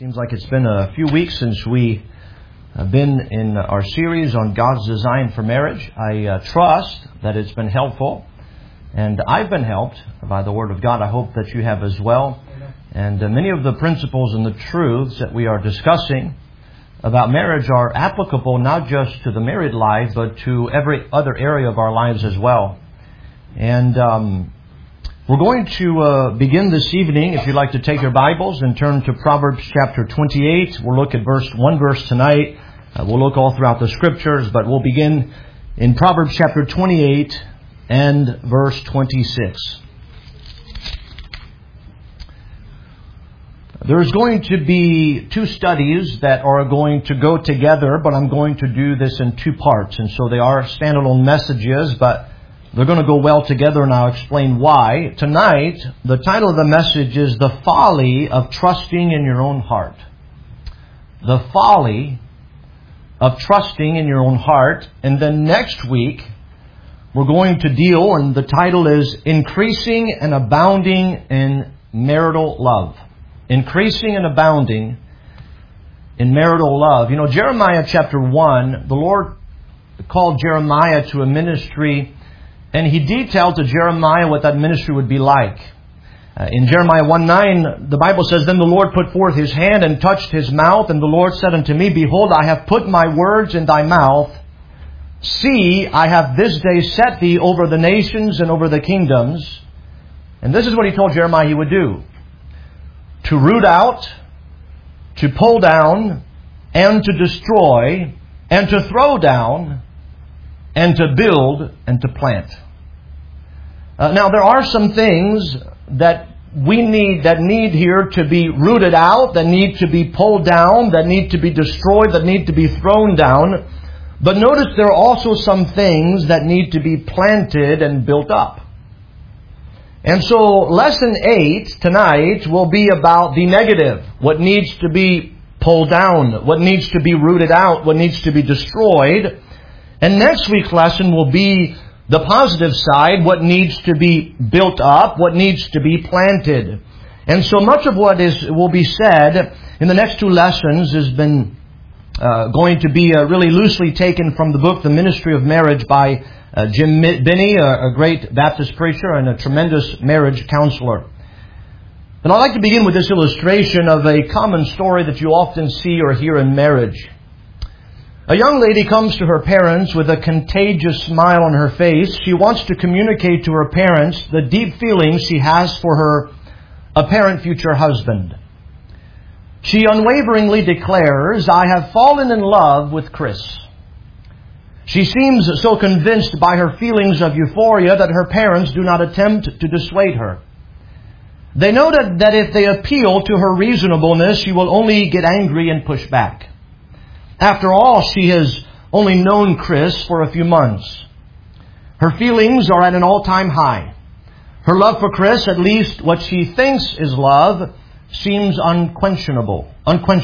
Seems like it's been a few weeks since we have been in our series on God's design for marriage. I trust that it's been helpful, and I've been helped by the Word of God. I hope that you have as well. And many of the principles and the truths that we are discussing about marriage are applicable not just to the married life, but to every other area of our lives as well. And we're going to begin this evening, if you'd like to take your Bibles and turn to Proverbs chapter 28. We'll look at one verse tonight. We'll look all throughout the Scriptures, but we'll begin in Proverbs chapter 28 and verse 26. There's going to be two studies that are going to go together, but I'm going to do this in two parts. And so they are standalone messages, but they're going to go well together, and I'll explain why. Tonight, the title of the message is The Folly of Trusting in Your Own Heart. The folly of trusting in your own heart. And then next week, we're going to deal, and the title is Increasing and Abounding in Marital Love. Increasing and abounding in marital love. You know, Jeremiah chapter 1, the Lord called Jeremiah to a ministry, and He detailed to Jeremiah what that ministry would be like. In Jeremiah 1:9, the Bible says, Then the Lord put forth His hand and touched his mouth, and the Lord said unto me, Behold, I have put my words in thy mouth. See, I have this day set thee over the nations and over the kingdoms. And this is what He told Jeremiah He would do. To root out, to pull down, and to destroy, and to throw down, and to build, and to plant. Now, there are some things that we need here to be rooted out, that need to be pulled down, that need to be destroyed, that need to be thrown down. But notice there are also some things that need to be planted and built up. And so, lesson 8 tonight will be about the negative. What needs to be pulled down, what needs to be rooted out, what needs to be destroyed. And next week's lesson will be the positive side, what needs to be built up, what needs to be planted. And so much of what will be said in the next two lessons has been going to be really loosely taken from the book, The Ministry of Marriage by Jim Binney, a great Baptist preacher and a tremendous marriage counselor. And I'd like to begin with this illustration of a common story that you often see or hear in marriage. A young lady comes to her parents with a contagious smile on her face. She wants to communicate to her parents the deep feelings she has for her apparent future husband. She unwaveringly declares, I have fallen in love with Chris. She seems so convinced by her feelings of euphoria that her parents do not attempt to dissuade her. They know that if they appeal to her reasonableness, she will only get angry and push back. After all, she has only known Chris for a few months. Her feelings are at an all-time high. Her love for Chris, at least what she thinks is love, seems unquenchable.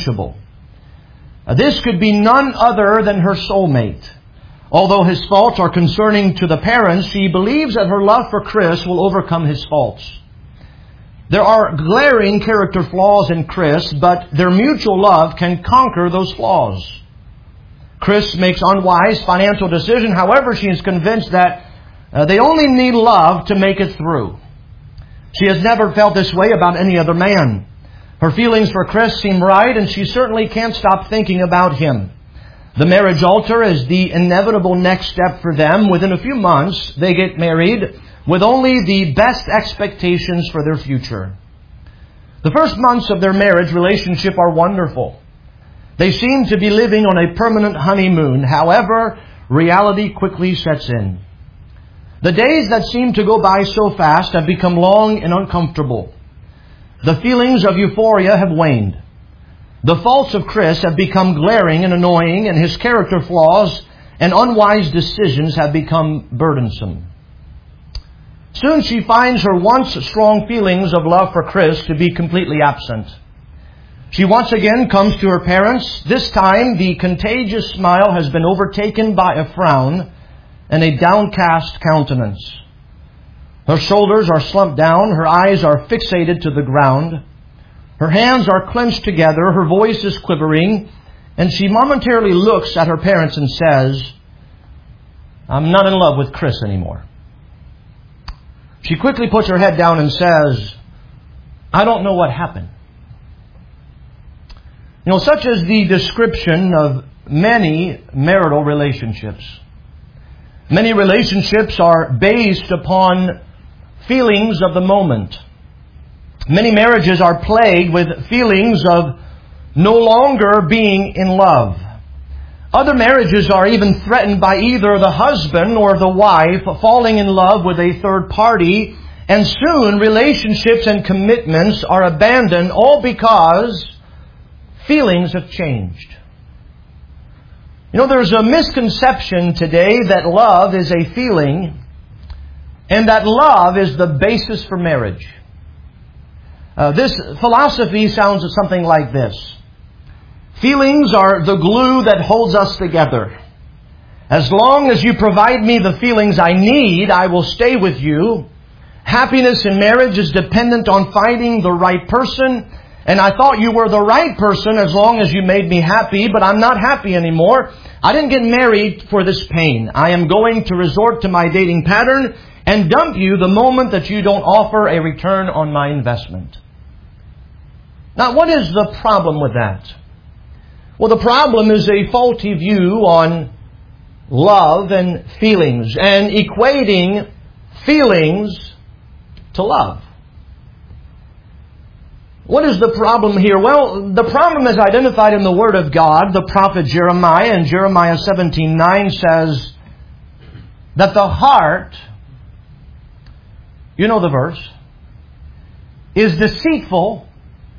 This could be none other than her soulmate. Although his faults are concerning to the parents, she believes that her love for Chris will overcome his faults. There are glaring character flaws in Chris, but their mutual love can conquer those flaws. Chris makes unwise financial decisions. However, she is convinced that they only need love to make it through. She has never felt this way about any other man. Her feelings for Chris seem right, and she certainly can't stop thinking about him. The marriage altar is the inevitable next step for them. Within a few months, they get married with only the best expectations for their future. The first months of their marriage relationship are wonderful. They seem to be living on a permanent honeymoon. However, reality quickly sets in. The days that seem to go by so fast have become long and uncomfortable. The feelings of euphoria have waned. The faults of Chris have become glaring and annoying, and his character flaws and unwise decisions have become burdensome. Soon she finds her once strong feelings of love for Chris to be completely absent. She once again comes to her parents. This time, the contagious smile has been overtaken by a frown and a downcast countenance. Her shoulders are slumped down. Her eyes are fixated to the ground. Her hands are clenched together, her voice is quivering, and she momentarily looks at her parents and says, "I'm not in love with Chris anymore." She quickly puts her head down and says, "I don't know what happened." Such is the description of many marital relationships. Many relationships are based upon feelings of the moment. Many marriages are plagued with feelings of no longer being in love. Other marriages are even threatened by either the husband or the wife falling in love with a third party, and soon relationships and commitments are abandoned, all because feelings have changed. There's a misconception today that love is a feeling and that love is the basis for marriage. This philosophy sounds something like this. Feelings are the glue that holds us together. As long as you provide me the feelings I need, I will stay with you. Happiness in marriage is dependent on finding the right person. And I thought you were the right person as long as you made me happy, but I'm not happy anymore. I didn't get married for this pain. I am going to resort to my dating pattern and dump you the moment that you don't offer a return on my investment. Now, what is the problem with that? Well, the problem is a faulty view on love and feelings and equating feelings to love. What is the problem here? Well, the problem is identified in the Word of God. The prophet Jeremiah, in Jeremiah 17:9 says that the heart, you know the verse, is deceitful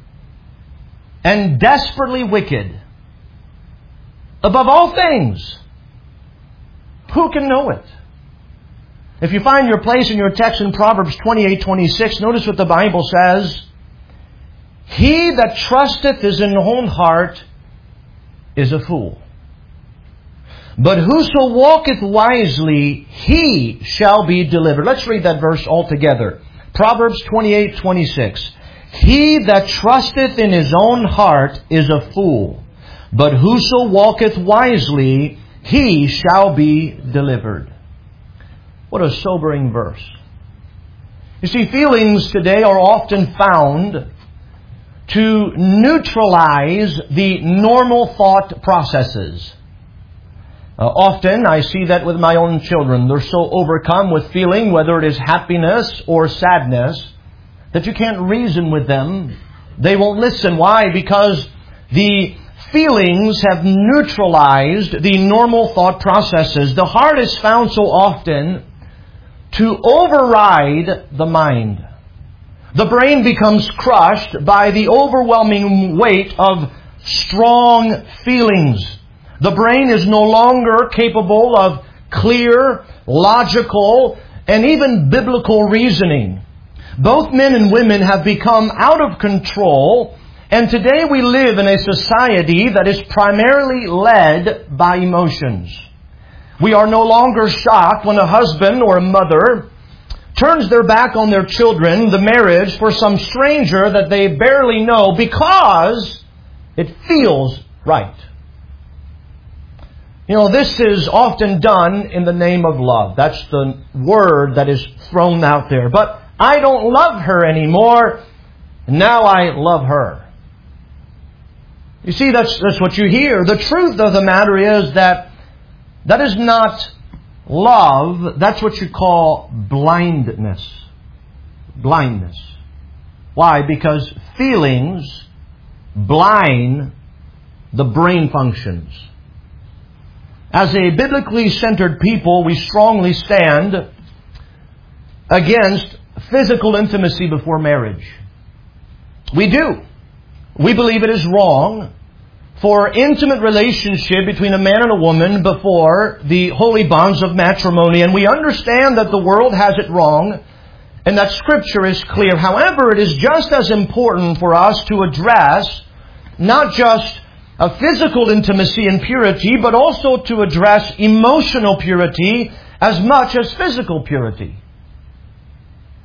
and desperately wicked. Above all things, who can know it? If you find your place in your text in Proverbs 28:26, notice what the Bible says. He that trusteth his own heart is a fool. But whoso walketh wisely, he shall be delivered. Let's read that verse all together. Proverbs 28:26. He that trusteth in his own heart is a fool. But whoso walketh wisely, he shall be delivered. What a sobering verse. You see, feelings today are often found to neutralize the normal thought processes. Often I see that with my own children. They're so overcome with feeling, whether it is happiness or sadness, that you can't reason with them. They won't listen. Why? Because the feelings have neutralized the normal thought processes. The heart is found so often to override the mind. The brain becomes crushed by the overwhelming weight of strong feelings. The brain is no longer capable of clear, logical, and even biblical reasoning. Both men and women have become out of control, and today we live in a society that is primarily led by emotions. We are no longer shocked when a husband or a mother turns their back on their children, the marriage, for some stranger that they barely know because it feels right. This is often done in the name of love. That's the word that is thrown out there. But I don't love her anymore. Now I love her. You see, that's what you hear. The truth of the matter is that is not love. That's what you call blindness. Blindness. Why? Because feelings blind the brain functions. As a biblically centered people, we strongly stand against physical intimacy before marriage. We do. We believe it is wrong for intimate relationship between a man and a woman before the holy bonds of matrimony. And we understand that the world has it wrong and that Scripture is clear. However, it is just as important for us to address not just a physical intimacy and purity, but also to address emotional purity as much as physical purity.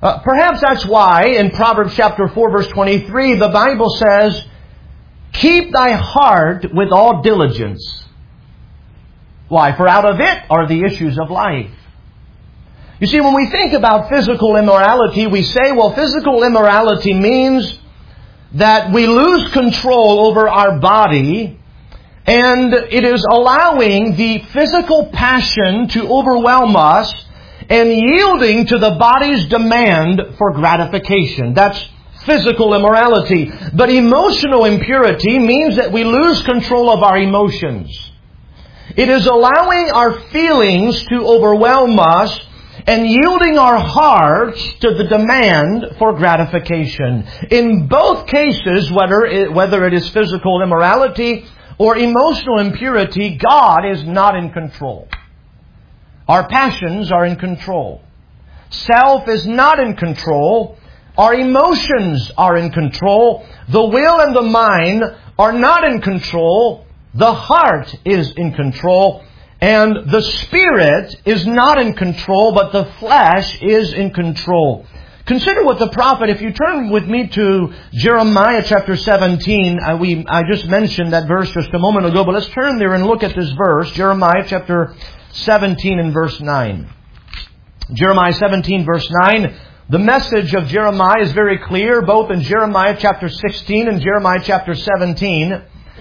Perhaps that's why in Proverbs chapter 4 verse 23 the Bible says, keep thy heart with all diligence. Why? For out of it are the issues of life. You see, when we think about physical immorality, we say, well, physical immorality means that we lose control over our body, and it is allowing the physical passion to overwhelm us and yielding to the body's demand for gratification. That's physical immorality. But emotional impurity means that we lose control of our emotions. It is allowing our feelings to overwhelm us and yielding our hearts to the demand for gratification. In both cases, whether it is physical immorality or emotional impurity, God is not in control. Our passions are in control. Self is not in control. Our emotions are in control. The will and the mind are not in control. The heart is in control. And the spirit is not in control, but the flesh is in control. Consider what the prophet, if you turn with me to Jeremiah chapter 17, I just mentioned that verse just a moment ago, but let's turn there and look at this verse, Jeremiah chapter 17 and verse 9. Jeremiah 17 verse 9, the message of Jeremiah is very clear, both in Jeremiah chapter 16 and Jeremiah chapter 17.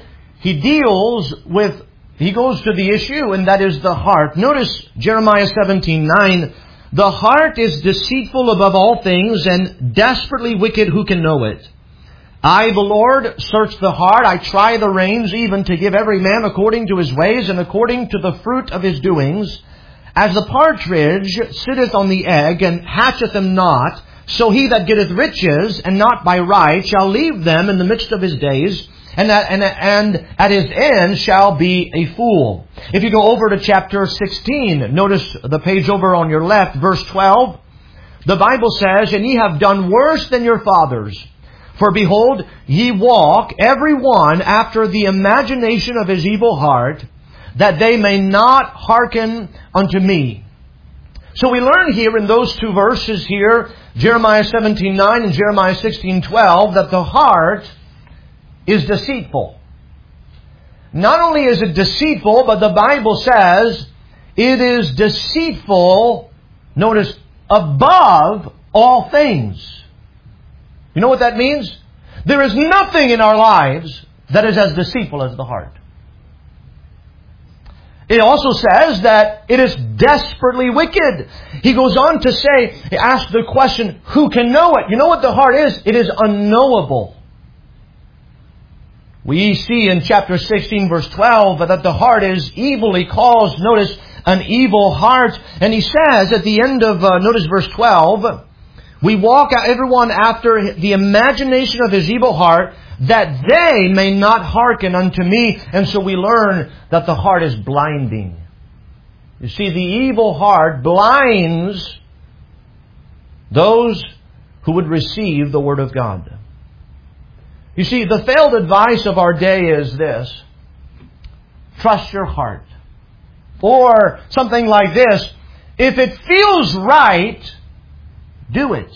He goes to the issue, and that is the heart. Notice Jeremiah 17:9. The heart is deceitful above all things and desperately wicked. Who can know it? I, the Lord, search the heart. I try the reins, even to give every man according to his ways and according to the fruit of his doings. As the partridge sitteth on the egg and hatcheth them not, so he that getteth riches and not by right shall leave them in the midst of his days. And at his end shall be a fool. If you go over to chapter 16, notice the page over on your left, verse 12. The Bible says, and ye have done worse than your fathers. For behold, ye walk every one after the imagination of his evil heart, that they may not hearken unto me. So we learn here in those two verses here, Jeremiah 17:9 and Jeremiah 16:12, that the heart is deceitful. Not only is it deceitful, but the Bible says it is deceitful, notice, above all things. You know what that means? There is nothing in our lives that is as deceitful as the heart. It also says that it is desperately wicked. He goes on to say, he asks the question, who can know it? You know what the heart is? It is unknowable. We see in chapter 16 verse 12 that the heart is evilly caused. Notice, an evil heart. And he says at the end of, notice verse 12, we walk everyone after the imagination of his evil heart, that they may not hearken unto me. And so we learn that the heart is blinding. You see, the evil heart blinds those who would receive the Word of God. You see, the failed advice of our day is this: trust your heart. Or something like this: if it feels right, do it.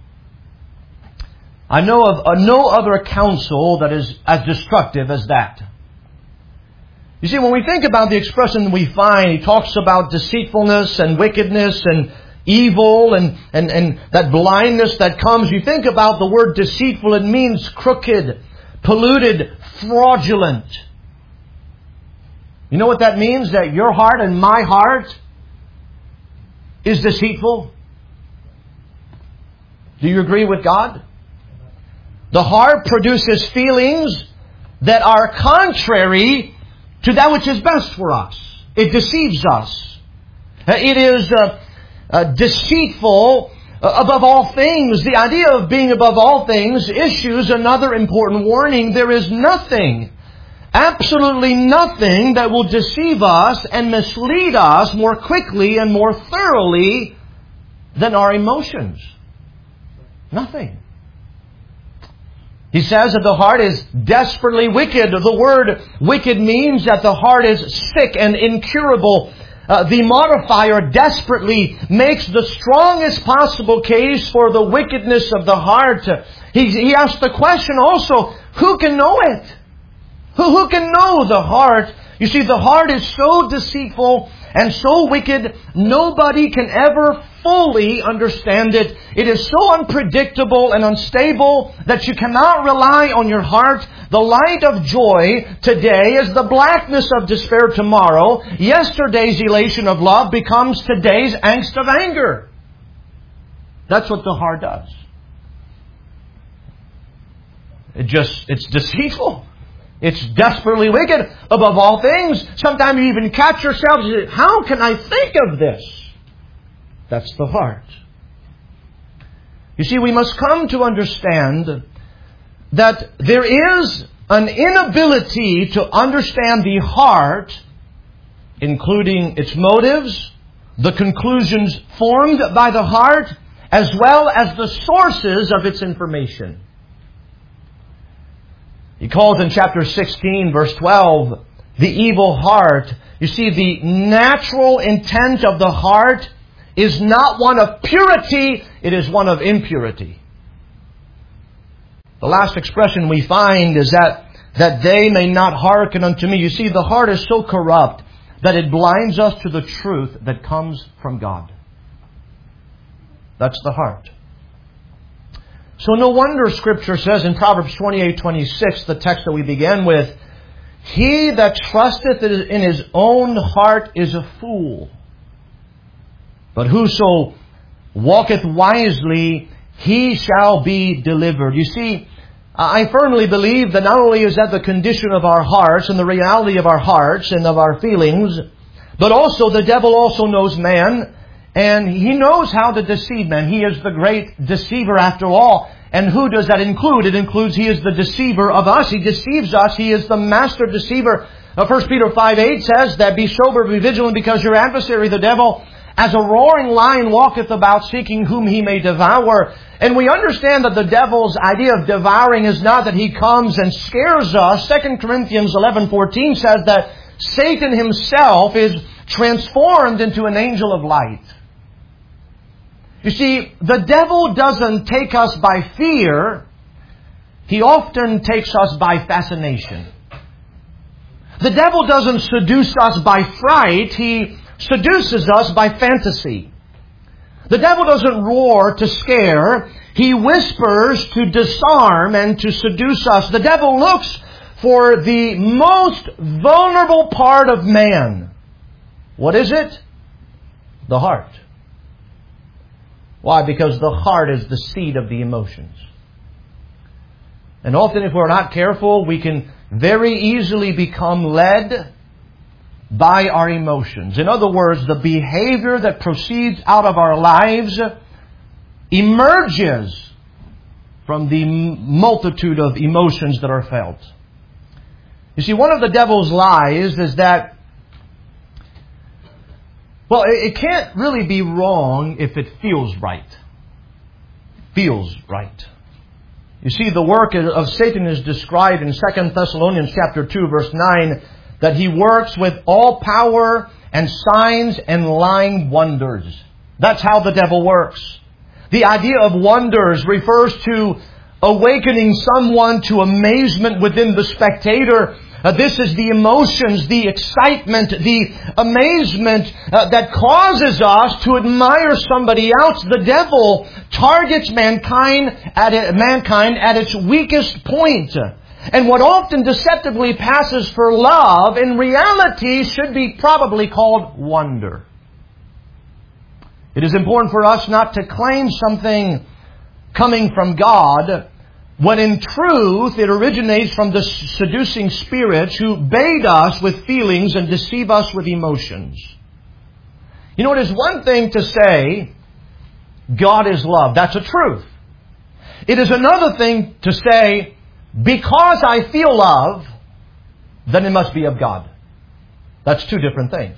I know of no other counsel that is as destructive as that. You see, when we think about the expression we find, he talks about deceitfulness and wickedness and evil and that blindness that comes. You think about the word deceitful, it means crooked, polluted, fraudulent. You know what that means? That your heart and my heart is deceitful. Do you agree with God? The heart produces feelings that are contrary to that which is best for us. It deceives us. It is deceitful above all things. The idea of being above all things issues another important warning. There is nothing, absolutely nothing, that will deceive us and mislead us more quickly and more thoroughly than our emotions. Nothing. He says that the heart is desperately wicked. The word wicked means that the heart is sick and incurable. the modifier desperately makes the strongest possible case for the wickedness of the heart. He asks the question also, who can know it? Who can know the heart? You see, the heart is so deceitful and so wicked, nobody can ever fully understand it. It is so unpredictable and unstable that you cannot rely on your heart. The light of joy today is the blackness of despair tomorrow. Yesterday's elation of love becomes today's angst of anger. That's what the heart does. It's deceitful. It's desperately wicked. Above all things, sometimes you even catch yourself and say, how can I think of this? That's the heart. You see, we must come to understand that there is an inability to understand the heart, including its motives, the conclusions formed by the heart, as well as the sources of its information. He calls in chapter 16, verse 12, the evil heart. You see, the natural intent of the heart is not one of purity, it is one of impurity. The last expression we find is that they may not hearken unto me. You see, the heart is so corrupt that it blinds us to the truth that comes from God. That's the heart. So no wonder Scripture says in Proverbs 28:26, the text that we began with, he that trusteth in his own heart is a fool. But whoso walketh wisely, he shall be delivered. You see, I firmly believe that not only is that the condition of our hearts and the reality of our hearts and of our feelings, but also the devil also knows man, and he knows how to deceive man. He is the great deceiver after all. And who does that include? It includes he is the deceiver of us. He deceives us. He is the master deceiver. 1 Peter 5:8 says that be sober, be vigilant, because your adversary, the devil, as a roaring lion walketh about seeking whom he may devour. And we understand that the devil's idea of devouring is not that he comes and scares us. 2 Corinthians 11:14 says that Satan himself is transformed into an angel of light. You see, the devil doesn't take us by fear. He often takes us by fascination. The devil doesn't seduce us by fright. He seduces us by fantasy. The devil doesn't roar to scare. He whispers to disarm and to seduce us. The devil looks for the most vulnerable part of man. What is it? The heart. Why? Because the heart is the seat of the emotions. And often if we're not careful, we can very easily become led by our emotions. In other words, the behavior that proceeds out of our lives emerges from the multitude of emotions that are felt. You see, one of the devil's lies is that, well, it can't really be wrong if it feels right. Feels right. You see, the work of Satan is described in 2 Thessalonians chapter 2, verse 9, that he works with all power and signs and lying wonders. That's how the devil works. The idea of wonders refers to awakening someone to amazement within the spectator. This is the emotions, the excitement, the amazement that causes us to admire somebody else. The devil targets mankind at its weakest point. And what often deceptively passes for love, in reality should be probably called wonder. It is important for us not to claim something coming from God, when in truth it originates from the seducing spirits who bait us with feelings and deceive us with emotions. You know, it is one thing to say, God is love. That's a truth. It is another thing to say, because I feel love, then it must be of God. That's two different things.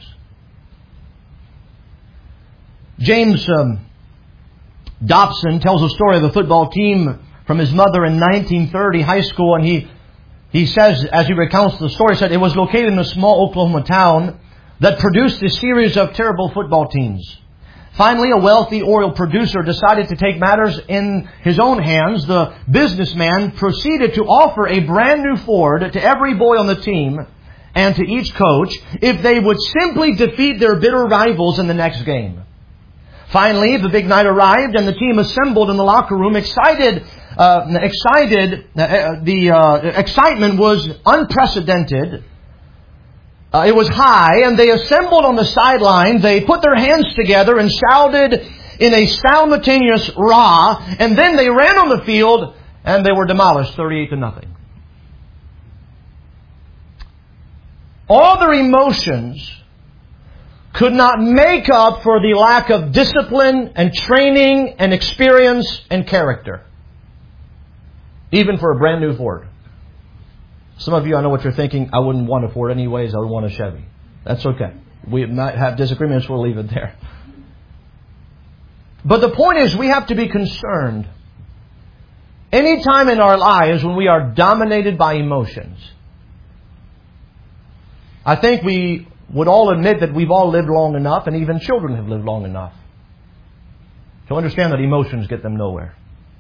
James Dobson tells a story of a football team from his mother in 1930 high school, and he says, as he recounts the story, he said, it was located in a small Oklahoma town. that produced a series of terrible football teams. Finally, a wealthy oil producer decided to take matters in his own hands. The businessman proceeded to offer a brand new Ford to every boy on the team and to each coach if they would simply defeat their bitter rivals in the next game. Finally, the big night arrived and the team assembled in the locker room. The excitement was unprecedented. It was high, and they assembled on the sideline. They put their hands together and shouted in a simultaneous rah, and then they ran on the field, and they were demolished 38-0. All their emotions could not make up for the lack of discipline and training and experience and character, even for a brand new Ford. Some of you, I know what you're thinking. I wouldn't want a Ford anyways. I would want a Chevy. That's okay. We might have disagreements. We'll leave it there. But the point is, we have to be concerned. Any time in our lives when we are dominated by emotions, I think we would all admit that we've all lived long enough, and even children have lived long enough to understand that emotions get them nowhere.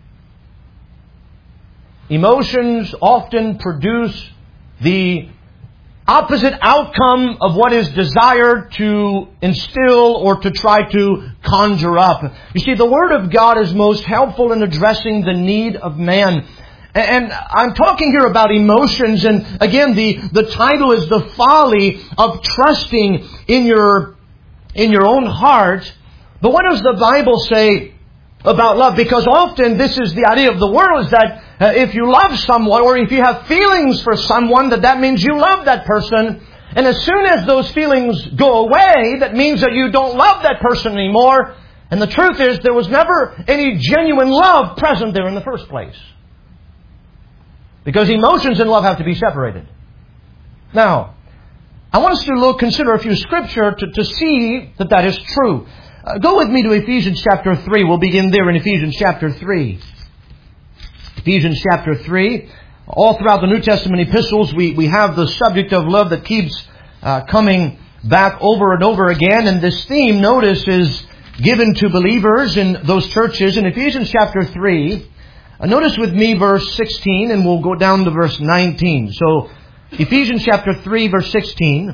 Emotions often produce the opposite outcome of what is desired to instill or to try to conjure up. You see, the Word of God is most helpful in addressing the need of man. And I'm talking here about emotions, and again, the title is The Folly of Trusting in your own heart. But what does the Bible say about love? Because often this is the idea of the world, is that if you love someone, or if you have feelings for someone, that means you love that person. And as soon as those feelings go away, that means that you don't love that person anymore. And the truth is, there was never any genuine love present there in the first place. Because emotions and love have to be separated. Now, I want us to consider a few scripture to see that is true. Go with me to Ephesians chapter 3. We'll begin there in Ephesians chapter 3. Ephesians chapter 3. All throughout the New Testament epistles, we have the subject of love that keeps coming back over and over again. And this theme, notice, is given to believers in those churches. In Ephesians chapter 3, notice with me verse 16, and we'll go down to verse 19. So, Ephesians chapter 3, verse 16.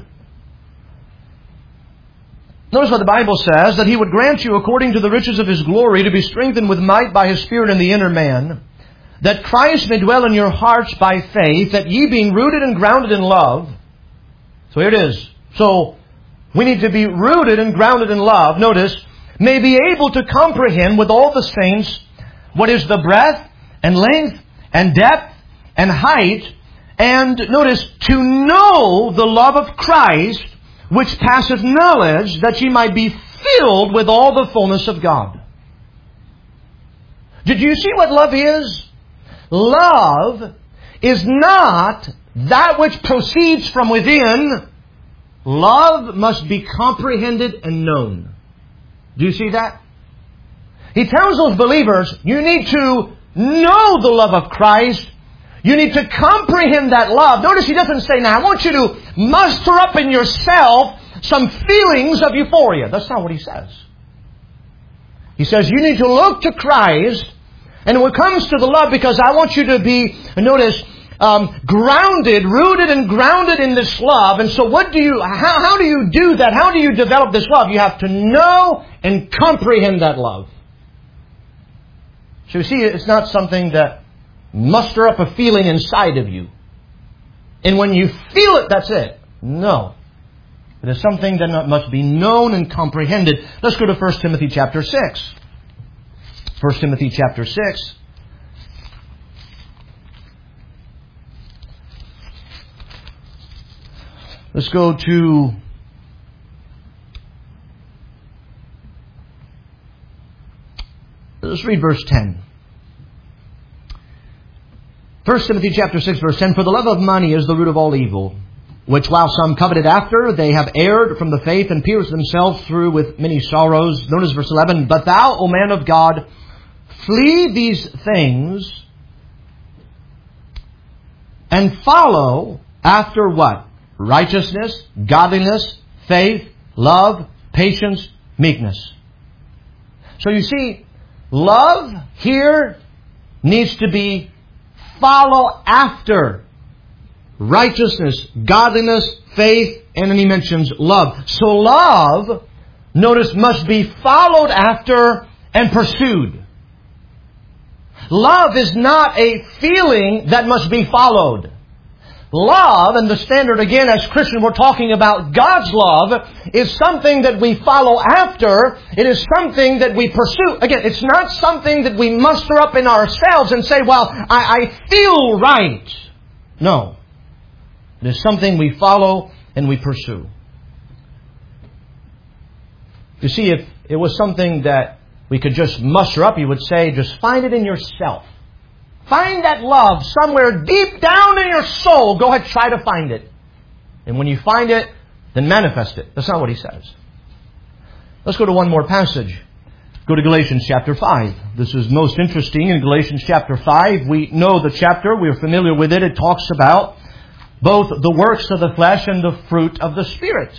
Notice what the Bible says, that He would grant you, according to the riches of His glory, to be strengthened with might by His Spirit in the inner man, that Christ may dwell in your hearts by faith, that ye being rooted and grounded in love. So here it is. So, we need to be rooted and grounded in love. Notice, may be able to comprehend with all the saints what is the breadth and length and depth and height, and notice, to know the love of Christ, which passeth knowledge, that ye might be filled with all the fullness of God. Did you see what love is? Love is not that which proceeds from within. Love must be comprehended and known. Do you see that? He tells those believers, you need to know the love of Christ. You need to comprehend that love. Notice He doesn't say, now I want you to muster up in yourself some feelings of euphoria. That's not what He says. He says you need to look to Christ. And when it comes to the love, because I want you to be, notice, grounded, rooted and grounded in this love. And so how do you do that? How do you develop this love? You have to know and comprehend that love. So you see, it's not something that muster up a feeling inside of you. And when you feel it, that's it. No. It is something that must be known and comprehended. Let's go to 1 Timothy chapter 6. 1 Timothy chapter 6. Let's go to let's read verse 10. 1 Timothy chapter 6, verse 10. For the love of money is the root of all evil, which while some coveted after, they have erred from the faith and pierced themselves through with many sorrows. Notice verse 11. But thou, O man of God, flee these things and follow after what? Righteousness, godliness, faith, love, patience, meekness. So you see, love here needs to be follow after righteousness, godliness, faith, and then he mentions love. So love, notice, must be followed after and pursued. Love is not a feeling that must be followed. Love, and the standard again as Christians we're talking about God's love, is something that we follow after. It is something that we pursue. Again, it's not something that we muster up in ourselves and say, well, I feel right. No. It is something we follow and we pursue. You see, if it was something that we could just muster up, you would say, just find it in yourself. Find that love somewhere deep down in your soul. Go ahead, try to find it. And when you find it, then manifest it. That's not what he says. Let's go to one more passage. Go to Galatians chapter 5. This is most interesting. In Galatians chapter 5, we know the chapter. We're familiar with it. It talks about both the works of the flesh and the fruit of the Spirit.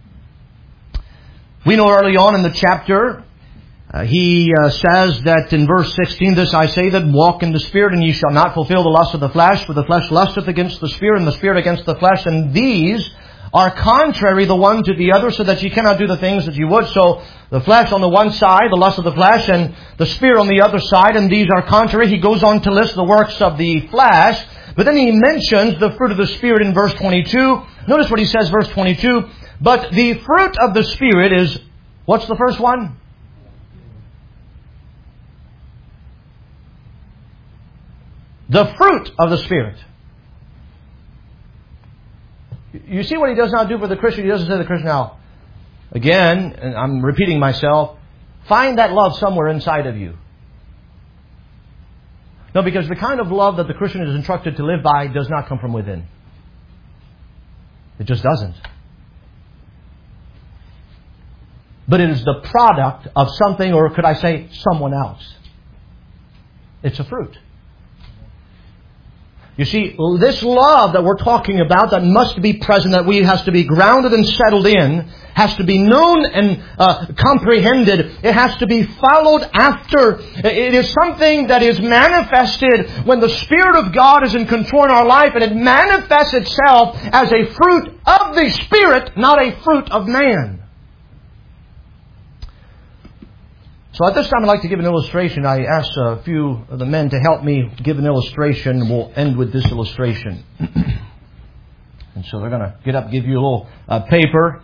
We know early on in the chapter, he says that in verse 16, this I say that walk in the Spirit, and ye shall not fulfill the lust of the flesh, for the flesh lusteth against the Spirit, and the Spirit against the flesh, and these are contrary the one to the other, so that ye cannot do the things that you would. So the flesh on the one side, the lust of the flesh, and the Spirit on the other side, and these are contrary. He goes on to list the works of the flesh, but then he mentions the fruit of the Spirit in verse 22. Notice what he says, verse 22. But the fruit of the Spirit is, what's the first one? The fruit of the Spirit. You see what he does not do for the Christian? He doesn't say to the Christian, now, again, and I'm repeating myself, find that love somewhere inside of you. No, because the kind of love that the Christian is instructed to live by does not come from within. It just doesn't. But it is the product of something, or could I say, someone else. It's a fruit. You see, this love that we're talking about that must be present, that we has to be grounded and settled in, has to be known and comprehended. It has to be followed after. It is something that is manifested when the Spirit of God is in control in our life, and it manifests itself as a fruit of the Spirit, not a fruit of man. So at this time I'd like to give an illustration. I asked a few of the men to help me give an illustration. We'll end with this illustration. And so they're going to get up and give you a little paper.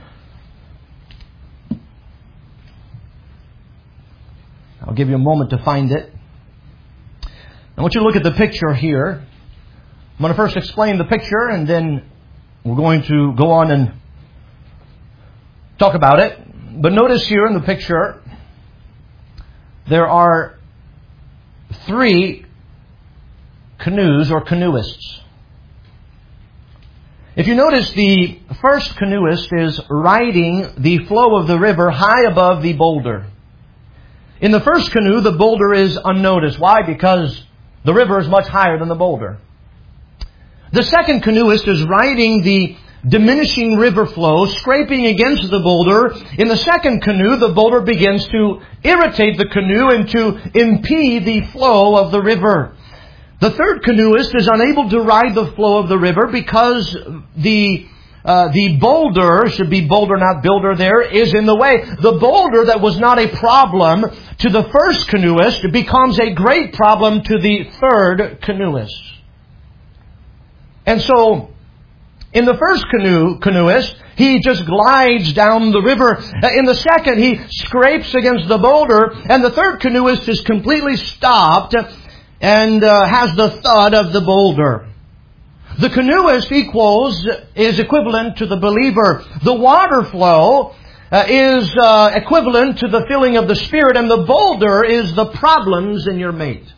I'll give you a moment to find it. I want you to look at the picture here. I'm going to first explain the picture, and then we're going to go on and talk about it. But notice here in the picture, there are 3 canoes or canoeists. If you notice, the first canoeist is riding the flow of the river high above the boulder. In the first canoe, the boulder is unnoticed. Why? Because the river is much higher than the boulder. The second canoeist is riding the diminishing river flow, scraping against the boulder. In the second canoe, the boulder begins to irritate the canoe and to impede the flow of the river. The third canoeist is unable to ride the flow of the river because the boulder, should be boulder not builder there, is in the way. The boulder that was not a problem to the first canoeist becomes a great problem to the third canoeist. And so, in the first canoeist, he just glides down the river. In the second, he scrapes against the boulder. And the third canoeist is completely stopped and has the thud of the boulder. The canoeist is equivalent to the believer. The water flow is equivalent to the filling of the Spirit. And the boulder is the problems in your mate.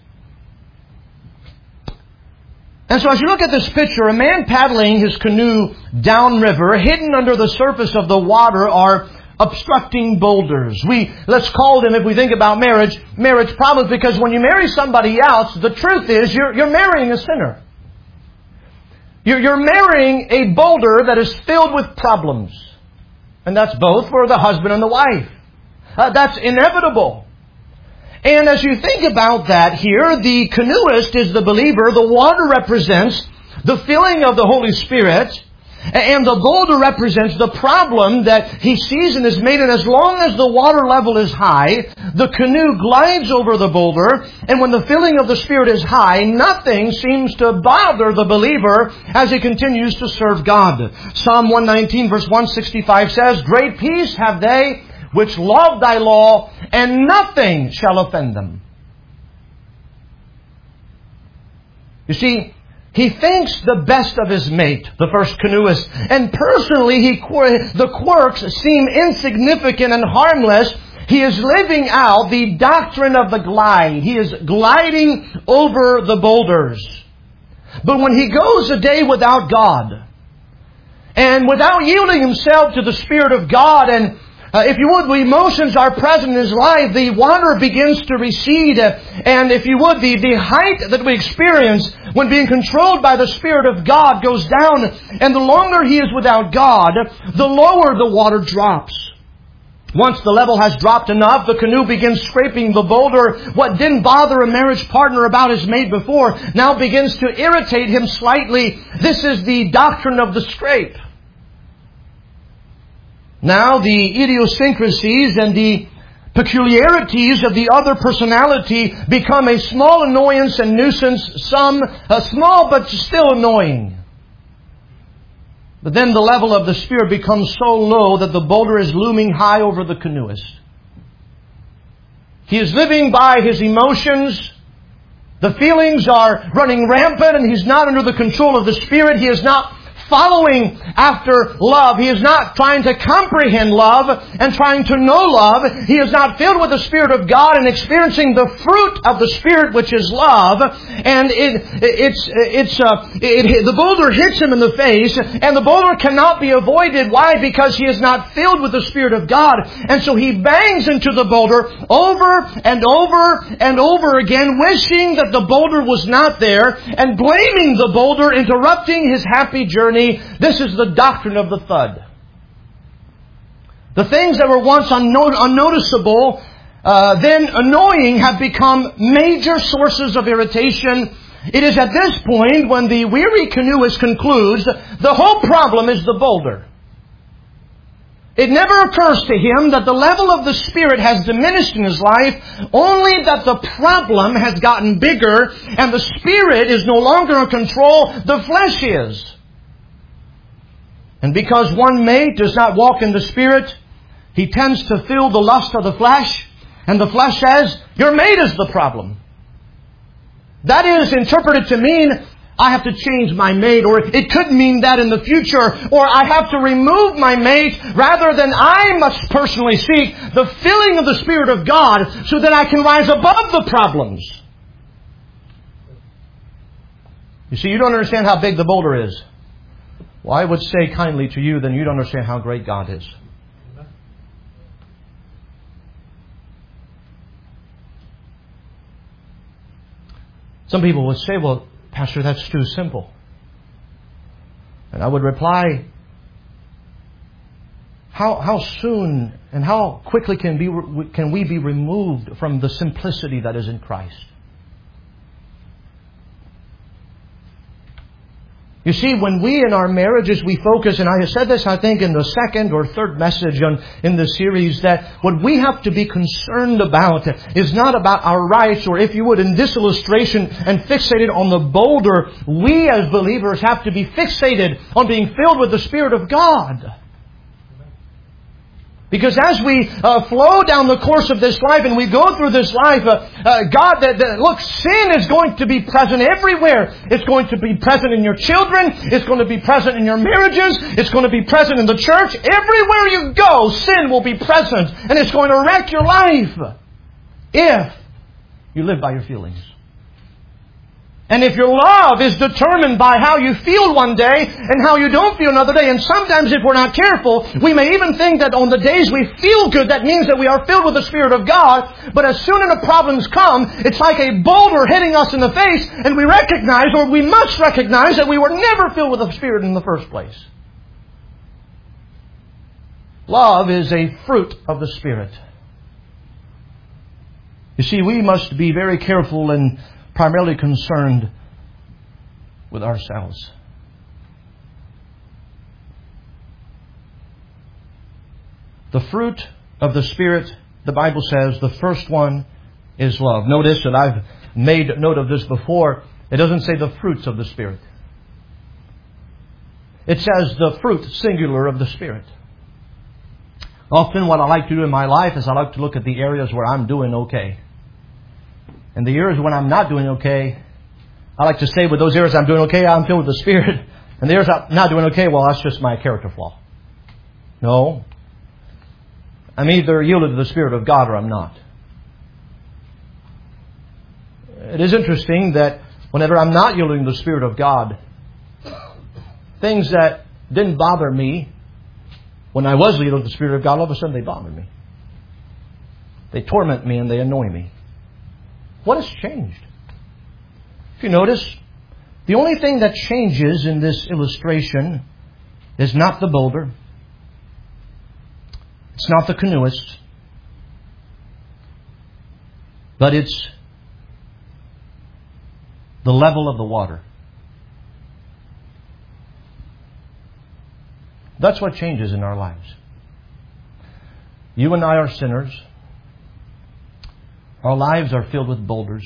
And so as you look at this picture, a man paddling his canoe downriver, hidden under the surface of the water are obstructing boulders. Let's call them, if we think about marriage problems, because when you marry somebody else, the truth is you're marrying a sinner. You're marrying a boulder that is filled with problems. And that's both for the husband and the wife. That's inevitable. And as you think about that here, the canoeist is the believer. The water represents the filling of the Holy Spirit. And the boulder represents the problem that he sees in his mate. And as long as the water level is high, the canoe glides over the boulder. And when the filling of the Spirit is high, nothing seems to bother the believer as he continues to serve God. Psalm 119 verse 165 says, "Great peace have they which love thy law, and nothing shall offend them." You see, he thinks the best of his mate, the first canoeist. And personally, the quirks seem insignificant and harmless. He is living out the doctrine of the glide. He is gliding over the boulders. But when he goes a day without God, and without yielding himself to the Spirit of God, and if you would, the emotions are present in his life, the water begins to recede. And if you would, the height that we experience when being controlled by the Spirit of God goes down. And the longer he is without God, the lower the water drops. Once the level has dropped enough, the canoe begins scraping the boulder. What didn't bother a marriage partner about his mate before now begins to irritate him slightly. This is the doctrine of the scrape. Now the idiosyncrasies and the peculiarities of the other personality become a small annoyance and nuisance, small but still annoying. But then the level of the Spirit becomes so low that the boulder is looming high over the canoeist. He is living by his emotions. The feelings are running rampant and he's not under the control of the Spirit. He is not following after love. He is not trying to comprehend love and trying to know love. He is not filled with the Spirit of God and experiencing the fruit of the Spirit, which is love. And the boulder hits him in the face, and the boulder cannot be avoided. Why? Because he is not filled with the Spirit of God. And so he bangs into the boulder over and over and over again, wishing that the boulder was not there and blaming the boulder, interrupting his happy journey. This is the doctrine of the thud. The things that were once unnoticeable, then annoying, have become major sources of irritation. It is at this point when the weary canoeist concludes the whole problem is the boulder. It never occurs to him that the level of the Spirit has diminished in his life, only that the problem has gotten bigger and the Spirit is no longer in control, the flesh is. And because one mate does not walk in the Spirit, he tends to feel the lust of the flesh, and the flesh says, your mate is the problem. That is interpreted to mean, I have to change my mate, or it could mean that in the future, or I have to remove my mate, rather than I must personally seek the filling of the Spirit of God so that I can rise above the problems. You see, you don't understand how big the boulder is. Well, I would say kindly to you, then you don't understand how great God is. Some people would say, well, Pastor, that's too simple. And I would reply, how soon and how quickly can we be removed from the simplicity that is in Christ? You see, when we in our marriages, we focus, and I have said this, I think, in the second or third message in the series, that what we have to be concerned about is not about our rights, or if you would, in this illustration, and fixated on the boulder. We as believers have to be fixated on being filled with the Spirit of God. Because as we flow down the course of this life and we go through this life, look, sin is going to be present everywhere. It's going to be present in your children. It's going to be present in your marriages. It's going to be present in the church. Everywhere you go, sin will be present. And it's going to wreck your life if you live by your feelings. And if your love is determined by how you feel one day and how you don't feel another day, and sometimes if we're not careful, we may even think that on the days we feel good, that means that we are filled with the Spirit of God. But as soon as the problems come, it's like a boulder hitting us in the face, and we recognize, or we must recognize, that we were never filled with the Spirit in the first place. Love is a fruit of the Spirit. You see, we must be very careful and primarily concerned with ourselves. The fruit of the Spirit, the Bible says, the first one is love. Notice that I've made note of this before. It doesn't say the fruits of the Spirit. It says the fruit, singular, of the Spirit. Often what I like to do in my life is I like to look at the areas where I'm doing okay. And the areas when I'm not doing okay, I like to say with those areas I'm doing okay, I'm filled with the Spirit. And the areas I'm not doing okay, well, that's just my character flaw. No. I'm either yielded to the Spirit of God or I'm not. It is interesting that whenever I'm not yielding to the Spirit of God, things that didn't bother me, when I was yielding to the Spirit of God, all of a sudden they bother me. They torment me and they annoy me. What has changed? If you notice, the only thing that changes in this illustration is not the boulder. It's not the canoeist. But it's the level of the water. That's what changes in our lives. You and I are sinners. Our lives are filled with boulders.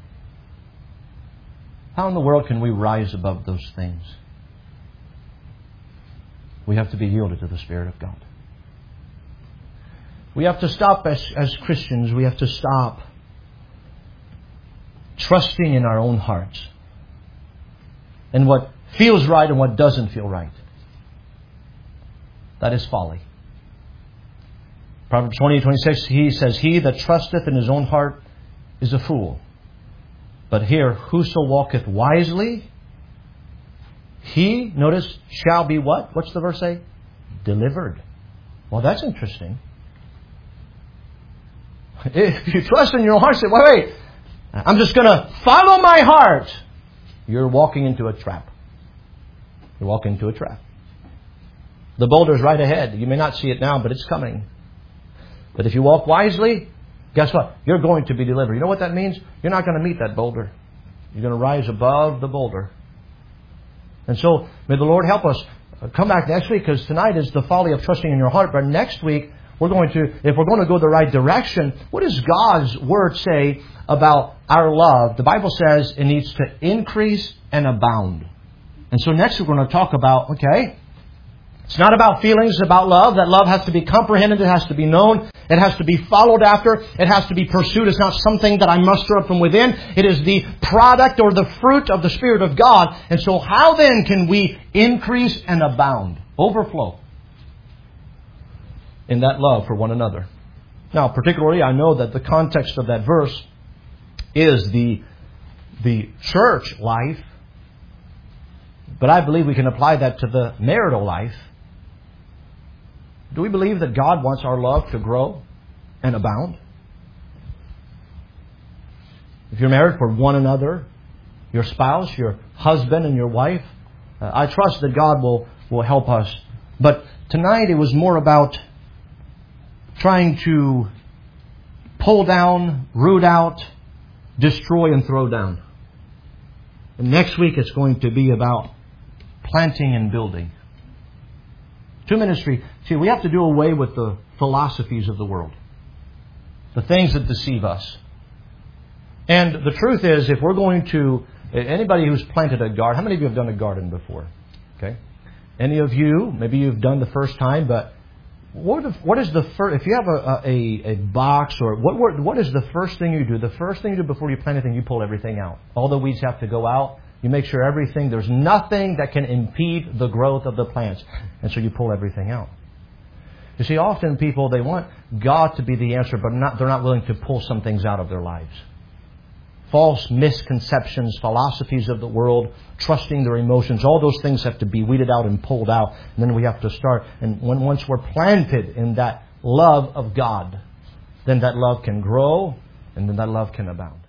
How in the world can we rise above those things? We have to be yielded to the Spirit of God. We have to stop as Christians. We have to stop trusting in our own hearts and what feels right and what doesn't feel right. That is folly. Proverbs 20:26, he says, "He that trusteth in his own heart is a fool. But here, whoso walketh wisely, he," notice, "shall be" what? What's the verse say? Delivered. Well, that's interesting. If you trust in your own heart, say, wait, I'm just going to follow my heart. You're walking into a trap. You're walking into a trap. The boulder's right ahead. You may not see it now, but it's coming. But if you walk wisely, guess what? You're going to be delivered. You know what that means? You're not going to meet that boulder. You're going to rise above the boulder. And so, may the Lord help us. Come back next week, because tonight is the folly of trusting in your heart. But next week, if we're going to go the right direction, what does God's Word say about our love? The Bible says it needs to increase and abound. And so next week we're going to talk about, it's not about feelings, it's about love. That love has to be comprehended. It has to be known. It has to be followed after. It has to be pursued. It's not something that I muster up from within. It is the product or the fruit of the Spirit of God. And so how then can we increase and abound, overflow in that love for one another? Now, particularly, I know that the context of that verse is the church life. But I believe we can apply that to the marital life. Do we believe that God wants our love to grow and abound? If you're married for one another, your spouse, your husband and your wife, I trust that God will help us. But tonight it was more about trying to pull down, root out, destroy and throw down. And next week it's going to be about planting and building. To ministry, see, we have to do away with the philosophies of the world. The things that deceive us. And the truth is, if we're going to, anybody who's planted a garden, how many of you have done a garden before? Okay. Any of you, maybe you've done the first time, but what is the first, if you have a box or what is the first thing you do? The first thing you do before you plant anything, you pull everything out. All the weeds have to go out. You make sure there's nothing that can impede the growth of the plants. And so you pull everything out. You see, often people, they want God to be the answer, but they're not willing to pull some things out of their lives. False misconceptions, philosophies of the world, trusting their emotions, all those things have to be weeded out and pulled out. And then we have to start. And once we're planted in that love of God, then that love can grow and then that love can abound.